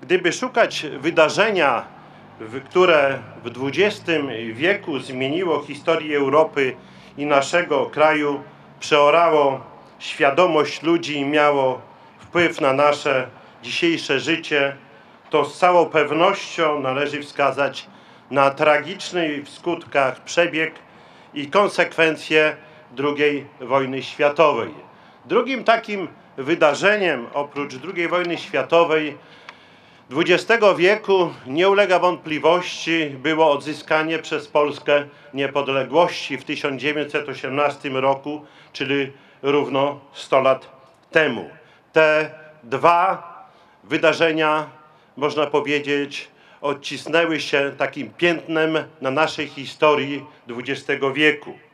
Gdyby szukać wydarzenia, które w XX wieku zmieniło historię Europy i naszego kraju, przeorało świadomość ludzi i miało wpływ na nasze dzisiejsze życie, to z całą pewnością należy wskazać na tragiczny w skutkach przebieg i konsekwencje II wojny światowej. Drugim takim wydarzeniem oprócz II wojny światowej XX wieku, nie ulega wątpliwości, było odzyskanie przez Polskę niepodległości w 1918 roku, czyli równo 100 lat temu. Te dwa wydarzenia, można powiedzieć, odcisnęły się takim piętnem na naszej historii XX wieku.